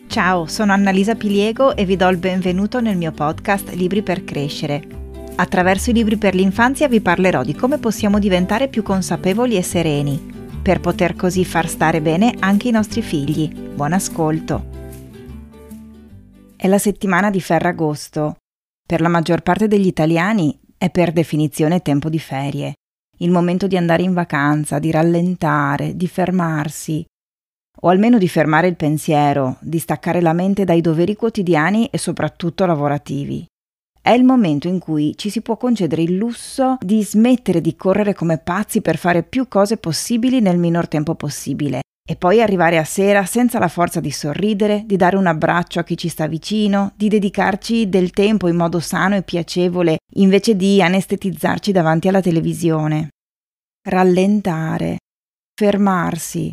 Ciao, sono Annalisa Piliego e vi do il benvenuto nel mio podcast Libri per crescere. Attraverso i libri per l'infanzia vi parlerò di come possiamo diventare più consapevoli e sereni, per poter così far stare bene anche i nostri figli. Buon ascolto! È la settimana di Ferragosto. Per la maggior parte degli italiani è per definizione tempo di ferie, il momento di andare in vacanza, di rallentare, di fermarsi, o almeno di fermare il pensiero, di staccare la mente dai doveri quotidiani e soprattutto lavorativi. È il momento in cui ci si può concedere il lusso di smettere di correre come pazzi per fare più cose possibili nel minor tempo possibile e poi arrivare a sera senza la forza di sorridere, di dare un abbraccio a chi ci sta vicino, di dedicarci del tempo in modo sano e piacevole invece di anestetizzarci davanti alla televisione. Rallentare, fermarsi,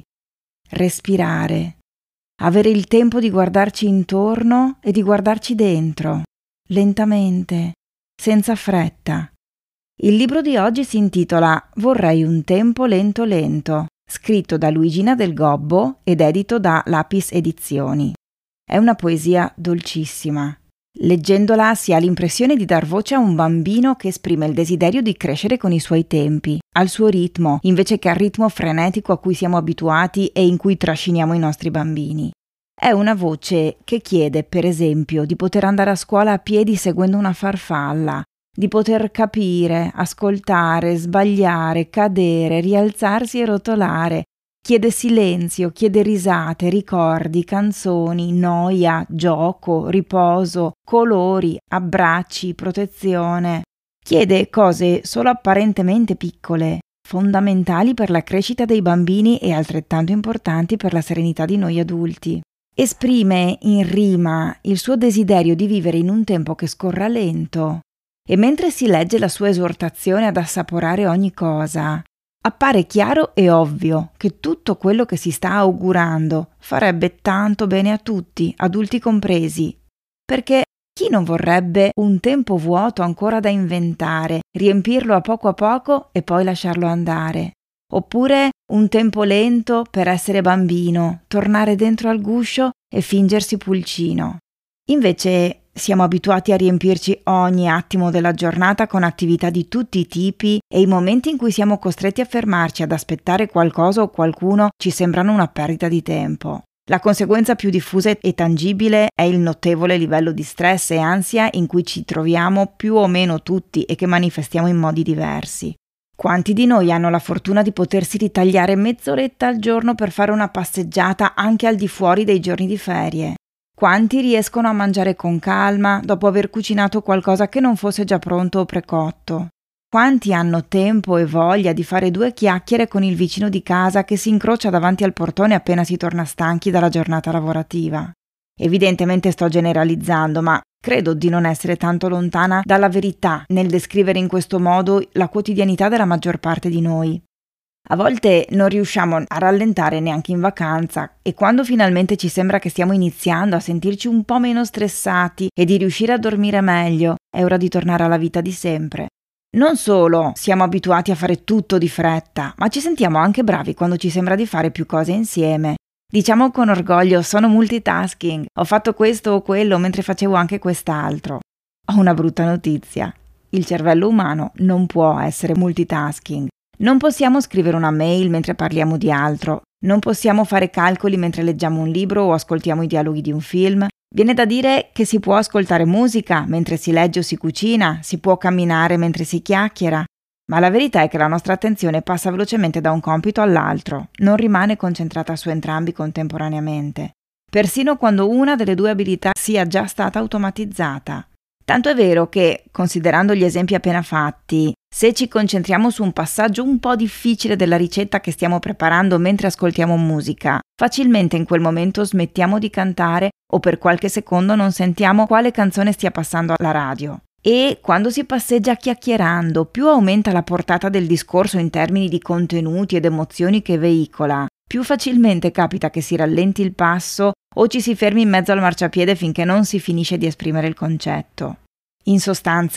respirare, avere il tempo di guardarci intorno e di guardarci dentro, lentamente, senza fretta. Il libro di oggi si intitola Vorrei un tempo lento lento, scritto da Luigina Del Gobbo ed edito da Lapis Edizioni. È una poesia dolcissima. Leggendola si ha l'impressione di dar voce a un bambino che esprime il desiderio di crescere con i suoi tempi, al suo ritmo, invece che al ritmo frenetico a cui siamo abituati e in cui trasciniamo i nostri bambini. È una voce che chiede, per esempio, di poter andare a scuola a piedi seguendo una farfalla, di poter capire, ascoltare, sbagliare, cadere, rialzarsi e rotolare. Chiede silenzio, chiede risate, ricordi, canzoni, noia, gioco, riposo, colori, abbracci, protezione. Chiede cose solo apparentemente piccole, fondamentali per la crescita dei bambini e altrettanto importanti per la serenità di noi adulti. Esprime in rima il suo desiderio di vivere in un tempo che scorra lento e mentre si legge la sua esortazione ad assaporare ogni cosa, appare chiaro e ovvio che tutto quello che si sta augurando farebbe tanto bene a tutti, adulti compresi, perché chi non vorrebbe un tempo vuoto ancora da inventare, riempirlo a poco e poi lasciarlo andare? Oppure un tempo lento per essere bambino, tornare dentro al guscio e fingersi pulcino. Invece siamo abituati a riempirci ogni attimo della giornata con attività di tutti i tipi e i momenti in cui siamo costretti a fermarci ad aspettare qualcosa o qualcuno ci sembrano una perdita di tempo. La conseguenza più diffusa e tangibile è il notevole livello di stress e ansia in cui ci troviamo più o meno tutti e che manifestiamo in modi diversi. Quanti di noi hanno la fortuna di potersi ritagliare mezz'oretta al giorno per fare una passeggiata anche al di fuori dei giorni di ferie? Quanti riescono a mangiare con calma dopo aver cucinato qualcosa che non fosse già pronto o precotto? Quanti hanno tempo e voglia di fare 2 chiacchiere con il vicino di casa che si incrocia davanti al portone appena si torna stanchi dalla giornata lavorativa? Evidentemente sto generalizzando, ma credo di non essere tanto lontana dalla verità nel descrivere in questo modo la quotidianità della maggior parte di noi. A volte non riusciamo a rallentare neanche in vacanza e quando finalmente ci sembra che stiamo iniziando a sentirci un po' meno stressati e di riuscire a dormire meglio, è ora di tornare alla vita di sempre. Non solo siamo abituati a fare tutto di fretta, ma ci sentiamo anche bravi quando ci sembra di fare più cose insieme. Diciamo con orgoglio, sono multitasking, ho fatto questo o quello mentre facevo anche quest'altro. Ho una brutta notizia. Il cervello umano non può essere multitasking. Non possiamo scrivere una mail mentre parliamo di altro, non possiamo fare calcoli mentre leggiamo un libro o ascoltiamo i dialoghi di un film. Viene da dire che si può ascoltare musica mentre si legge o si cucina, si può camminare mentre si chiacchiera, ma la verità è che la nostra attenzione passa velocemente da un compito all'altro, non rimane concentrata su entrambi contemporaneamente, persino quando una delle 2 abilità sia già stata automatizzata. Tanto è vero che, considerando gli esempi appena fatti, se ci concentriamo su un passaggio un po' difficile della ricetta che stiamo preparando mentre ascoltiamo musica, facilmente in quel momento smettiamo di cantare o per qualche secondo non sentiamo quale canzone stia passando alla radio. E quando si passeggia chiacchierando, più aumenta la portata del discorso in termini di contenuti ed emozioni che veicola, più facilmente capita che si rallenti il passo o ci si fermi in mezzo al marciapiede finché non si finisce di esprimere il concetto. In sostanza,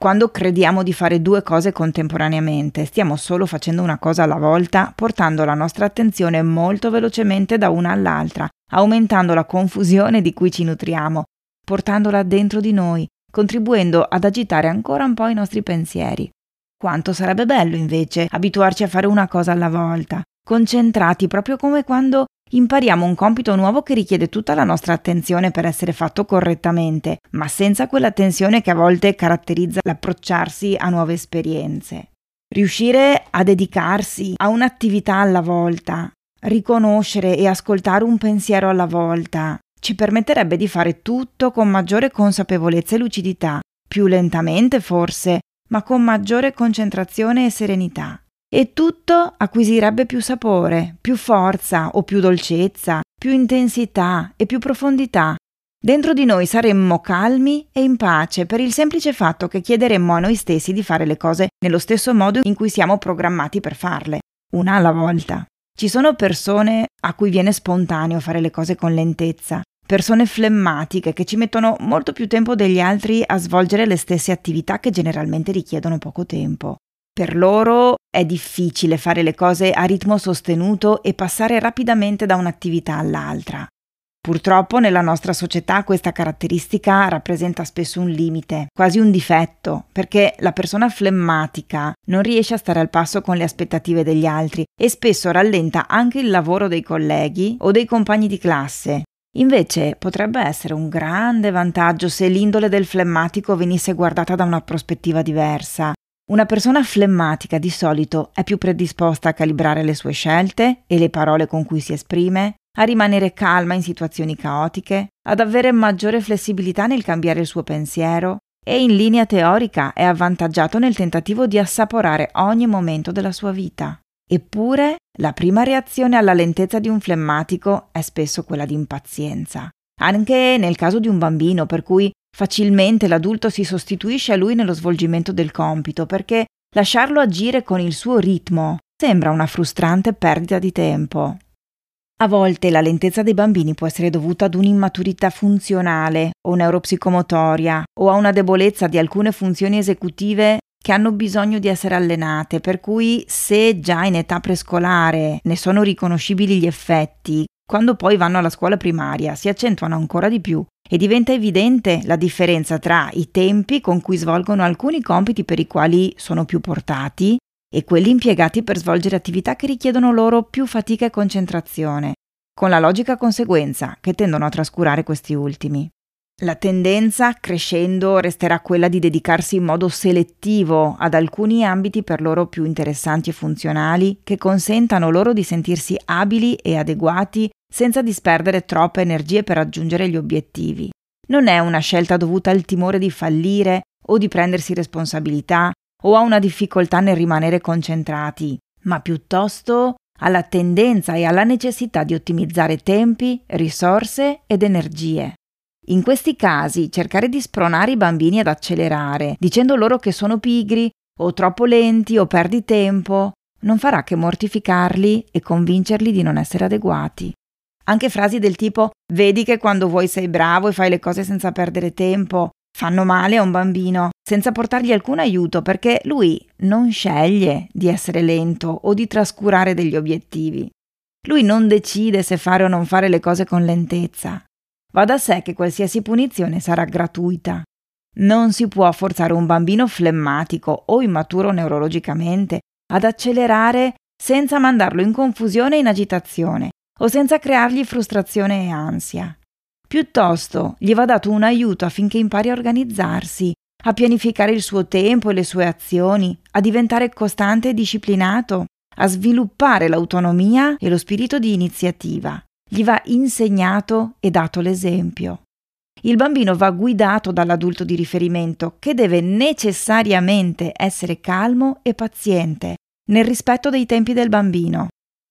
Quando crediamo di fare 2 cose contemporaneamente, stiamo solo facendo una cosa alla volta, portando la nostra attenzione molto velocemente da una all'altra, aumentando la confusione di cui ci nutriamo, portandola dentro di noi, contribuendo ad agitare ancora un po' i nostri pensieri. Quanto sarebbe bello invece abituarci a fare una cosa alla volta, concentrati proprio come quando impariamo un compito nuovo che richiede tutta la nostra attenzione per essere fatto correttamente, ma senza quella tensione che a volte caratterizza l'approcciarsi a nuove esperienze. Riuscire a dedicarsi a un'attività alla volta, riconoscere e ascoltare un pensiero alla volta, ci permetterebbe di fare tutto con maggiore consapevolezza e lucidità, più lentamente forse, ma con maggiore concentrazione e serenità. E tutto acquisirebbe più sapore, più forza o più dolcezza, più intensità e più profondità. Dentro di noi saremmo calmi e in pace per il semplice fatto che chiederemmo a noi stessi di fare le cose nello stesso modo in cui siamo programmati per farle, una alla volta. Ci sono persone a cui viene spontaneo fare le cose con lentezza, persone flemmatiche che ci mettono molto più tempo degli altri a svolgere le stesse attività che generalmente richiedono poco tempo. Per loro è difficile fare le cose a ritmo sostenuto e passare rapidamente da un'attività all'altra. Purtroppo nella nostra società questa caratteristica rappresenta spesso un limite, quasi un difetto, perché la persona flemmatica non riesce a stare al passo con le aspettative degli altri e spesso rallenta anche il lavoro dei colleghi o dei compagni di classe. Invece potrebbe essere un grande vantaggio se l'indole del flemmatico venisse guardata da una prospettiva diversa. Una persona flemmatica di solito è più predisposta a calibrare le sue scelte e le parole con cui si esprime, a rimanere calma in situazioni caotiche, ad avere maggiore flessibilità nel cambiare il suo pensiero e in linea teorica è avvantaggiato nel tentativo di assaporare ogni momento della sua vita. Eppure, la prima reazione alla lentezza di un flemmatico è spesso quella di impazienza. Anche nel caso di un bambino, per cui facilmente l'adulto si sostituisce a lui nello svolgimento del compito, perché lasciarlo agire con il suo ritmo sembra una frustrante perdita di tempo. A volte la lentezza dei bambini può essere dovuta ad un'immaturità funzionale o neuropsicomotoria o a una debolezza di alcune funzioni esecutive che hanno bisogno di essere allenate, per cui se già in età prescolare ne sono riconoscibili gli effetti, quando poi vanno alla scuola primaria si accentuano ancora di più e diventa evidente la differenza tra i tempi con cui svolgono alcuni compiti per i quali sono più portati e quelli impiegati per svolgere attività che richiedono loro più fatica e concentrazione, con la logica conseguenza che tendono a trascurare questi ultimi. La tendenza, crescendo, resterà quella di dedicarsi in modo selettivo ad alcuni ambiti per loro più interessanti e funzionali che consentano loro di sentirsi abili e adeguati senza disperdere troppe energie per raggiungere gli obiettivi. Non è una scelta dovuta al timore di fallire o di prendersi responsabilità o a una difficoltà nel rimanere concentrati, ma piuttosto alla tendenza e alla necessità di ottimizzare tempi, risorse ed energie. In questi casi, cercare di spronare i bambini ad accelerare, dicendo loro che sono pigri o troppo lenti o perdi tempo, non farà che mortificarli e convincerli di non essere adeguati. Anche frasi del tipo «vedi che quando vuoi sei bravo e fai le cose senza perdere tempo» fanno male a un bambino, senza portargli alcun aiuto, perché lui non sceglie di essere lento o di trascurare degli obiettivi. Lui non decide se fare o non fare le cose con lentezza. Va da sé che qualsiasi punizione sarà gratuita. Non si può forzare un bambino flemmatico o immaturo neurologicamente ad accelerare senza mandarlo in confusione e in agitazione o senza creargli frustrazione e ansia. Piuttosto gli va dato un aiuto affinché impari a organizzarsi, a pianificare il suo tempo e le sue azioni, a diventare costante e disciplinato, a sviluppare l'autonomia e lo spirito di iniziativa. Gli va insegnato e dato l'esempio. Il bambino va guidato dall'adulto di riferimento, che deve necessariamente essere calmo e paziente, nel rispetto dei tempi del bambino.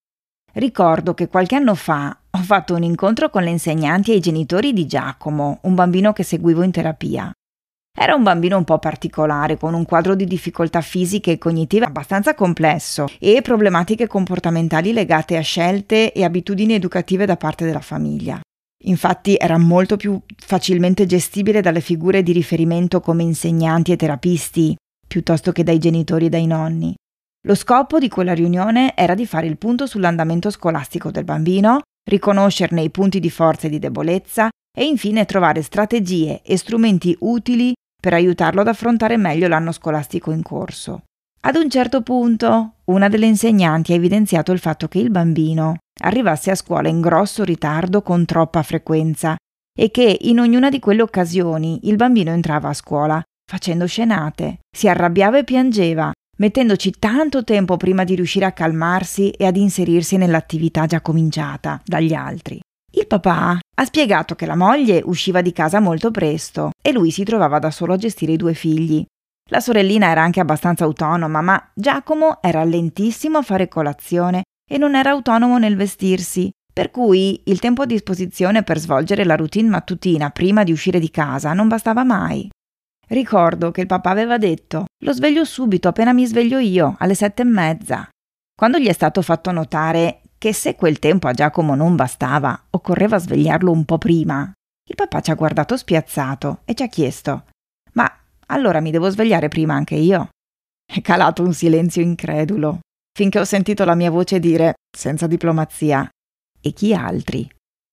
Ricordo che qualche anno fa ho fatto un incontro con le insegnanti e i genitori di Giacomo, un bambino che seguivo in terapia. Era un bambino un po' particolare, con un quadro di difficoltà fisiche e cognitive abbastanza complesso e problematiche comportamentali legate a scelte e abitudini educative da parte della famiglia. Infatti era molto più facilmente gestibile dalle figure di riferimento come insegnanti e terapisti, piuttosto che dai genitori e dai nonni. Lo scopo di quella riunione era di fare il punto sull'andamento scolastico del bambino, riconoscerne i punti di forza e di debolezza e infine trovare strategie e strumenti utili per aiutarlo ad affrontare meglio l'anno scolastico in corso. Ad un certo punto, una delle insegnanti ha evidenziato il fatto che il bambino arrivasse a scuola in grosso ritardo con troppa frequenza e che in ognuna di quelle occasioni il bambino entrava a scuola facendo scenate, si arrabbiava e piangeva, mettendoci tanto tempo prima di riuscire a calmarsi e ad inserirsi nell'attività già cominciata dagli altri. Il papà ha spiegato che la moglie usciva di casa molto presto e lui si trovava da solo a gestire i 2 figli. La sorellina era anche abbastanza autonoma, ma Giacomo era lentissimo a fare colazione e non era autonomo nel vestirsi, per cui il tempo a disposizione per svolgere la routine mattutina prima di uscire di casa non bastava mai. Ricordo che il papà aveva detto: «Lo sveglio subito, appena mi sveglio io, alle 7:30». Quando gli è stato fatto notare che se quel tempo a Giacomo non bastava, occorreva svegliarlo un po' prima, il papà ci ha guardato spiazzato e ci ha chiesto: «Ma allora mi devo svegliare prima anche io?» È calato un silenzio incredulo, finché ho sentito la mia voce dire, senza diplomazia: «E chi altri?»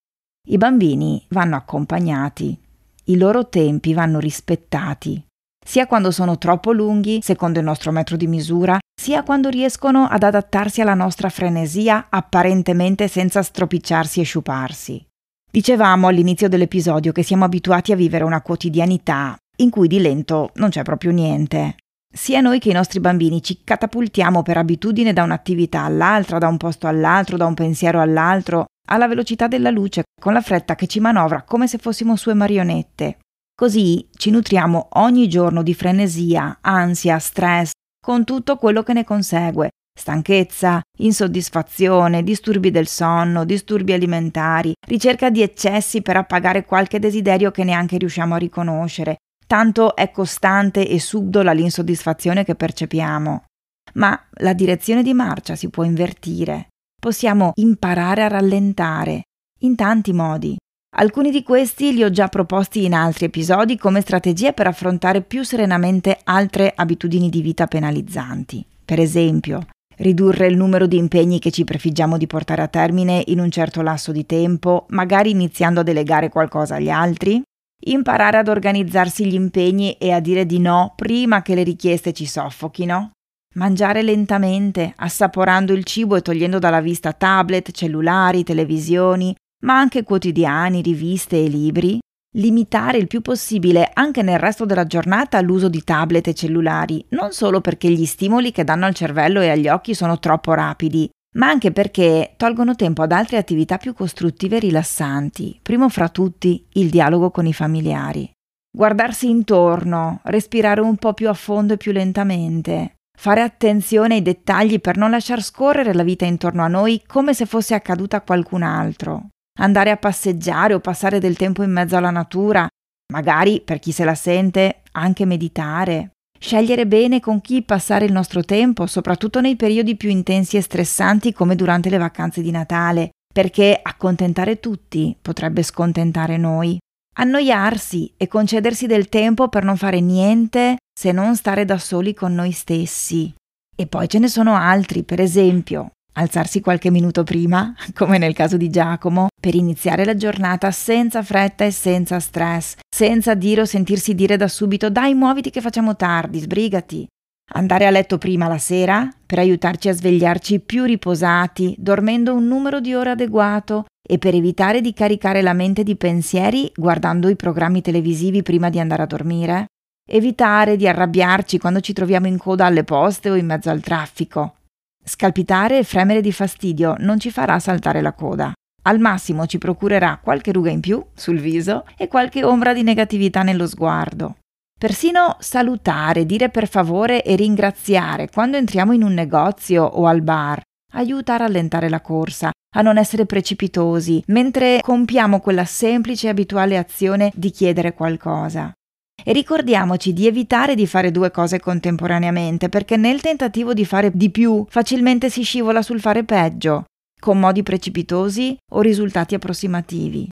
I bambini vanno accompagnati, i loro tempi vanno rispettati, sia quando sono troppo lunghi, secondo il nostro metro di misura, sia quando riescono ad adattarsi alla nostra frenesia apparentemente senza stropicciarsi e sciuparsi. Dicevamo all'inizio dell'episodio che siamo abituati a vivere una quotidianità in cui di lento non c'è proprio niente. Sia noi che i nostri bambini ci catapultiamo per abitudine da un'attività all'altra, da un posto all'altro, da un pensiero all'altro, alla velocità della luce, con la fretta che ci manovra come se fossimo sue marionette. Così ci nutriamo ogni giorno di frenesia, ansia, stress, con tutto quello che ne consegue: stanchezza, insoddisfazione, disturbi del sonno, disturbi alimentari, ricerca di eccessi per appagare qualche desiderio che neanche riusciamo a riconoscere. Tanto è costante e subdola l'insoddisfazione che percepiamo. Ma la direzione di marcia si può invertire. Possiamo imparare a rallentare, in tanti modi. Alcuni di questi li ho già proposti in altri episodi come strategie per affrontare più serenamente altre abitudini di vita penalizzanti. Per esempio, ridurre il numero di impegni che ci prefiggiamo di portare a termine in un certo lasso di tempo, magari iniziando a delegare qualcosa agli altri. Imparare ad organizzarsi gli impegni e a dire di no prima che le richieste ci soffochino. Mangiare lentamente, assaporando il cibo e togliendo dalla vista tablet, cellulari, televisioni, ma anche quotidiani, riviste e libri. Limitare il più possibile anche nel resto della giornata l'uso di tablet e cellulari, non solo perché gli stimoli che danno al cervello e agli occhi sono troppo rapidi, ma anche perché tolgono tempo ad altre attività più costruttive e rilassanti, primo fra tutti il dialogo con i familiari. Guardarsi intorno, respirare un po' più a fondo e più lentamente, fare attenzione ai dettagli per non lasciar scorrere la vita intorno a noi come se fosse accaduta a qualcun altro. Andare a passeggiare o passare del tempo in mezzo alla natura, magari, per chi se la sente, anche meditare. Scegliere bene con chi passare il nostro tempo, soprattutto nei periodi più intensi e stressanti come durante le vacanze di Natale, perché accontentare tutti potrebbe scontentare noi. Annoiarsi e concedersi del tempo per non fare niente se non stare da soli con noi stessi. E poi ce ne sono altri, per esempio, alzarsi qualche minuto prima, come nel caso di Giacomo, per iniziare la giornata senza fretta e senza stress, senza dire o sentirsi dire da subito «Dai, muoviti che facciamo tardi, sbrigati». Andare a letto prima la sera per aiutarci a svegliarci più riposati, dormendo un numero di ore adeguato e per evitare di caricare la mente di pensieri guardando i programmi televisivi prima di andare a dormire. Evitare di arrabbiarci quando ci troviamo in coda alle poste o in mezzo al traffico. Scalpitare e fremere di fastidio non ci farà saltare la coda. Al massimo ci procurerà qualche ruga in più sul viso e qualche ombra di negatività nello sguardo. Persino salutare, dire per favore e ringraziare quando entriamo in un negozio o al bar aiuta a rallentare la corsa, a non essere precipitosi, mentre compiamo quella semplice e abituale azione di chiedere qualcosa. E ricordiamoci di evitare di fare 2 cose contemporaneamente, perché nel tentativo di fare di più facilmente si scivola sul fare peggio, con modi precipitosi o risultati approssimativi.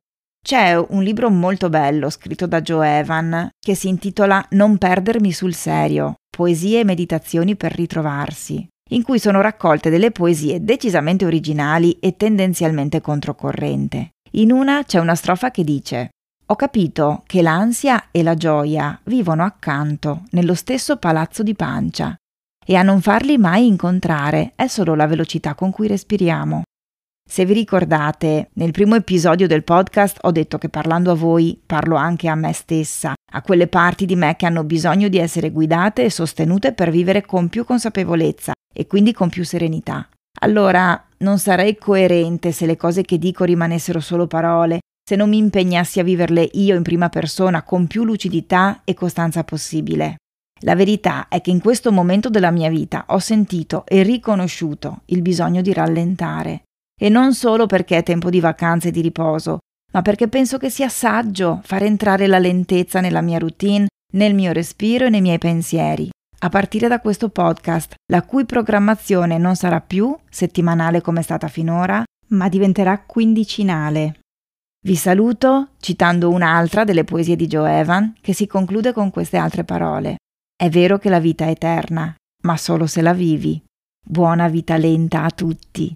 C'è un libro molto bello scritto da Joe Evan che si intitola Non perdermi sul serio, poesie e meditazioni per ritrovarsi, in cui sono raccolte delle poesie decisamente originali e tendenzialmente controcorrente. In una c'è una strofa che dice: «Ho capito che l'ansia e la gioia vivono accanto nello stesso palazzo di pancia e a non farli mai incontrare è solo la velocità con cui respiriamo». Se vi ricordate, nel primo episodio del podcast ho detto che parlando a voi parlo anche a me stessa, a quelle parti di me che hanno bisogno di essere guidate e sostenute per vivere con più consapevolezza e quindi con più serenità. Allora, non sarei coerente se le cose che dico rimanessero solo parole, se non mi impegnassi a viverle io in prima persona con più lucidità e costanza possibile. La verità è che in questo momento della mia vita ho sentito e riconosciuto il bisogno di rallentare. E non solo perché è tempo di vacanze e di riposo, ma perché penso che sia saggio far entrare la lentezza nella mia routine, nel mio respiro e nei miei pensieri, a partire da questo podcast, la cui programmazione non sarà più settimanale come è stata finora, ma diventerà quindicinale. Vi saluto citando un'altra delle poesie di Joe Evan che si conclude con queste altre parole. È vero che la vita è eterna, ma solo se la vivi. Buona vita lenta a tutti.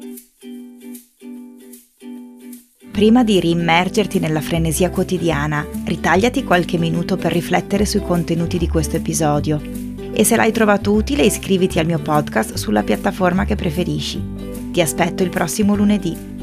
Prima di riimmergerti nella frenesia quotidiana, ritagliati qualche minuto per riflettere sui contenuti di questo episodio e se l'hai trovato utile iscriviti al mio podcast sulla piattaforma che preferisci. Ti aspetto il prossimo lunedì.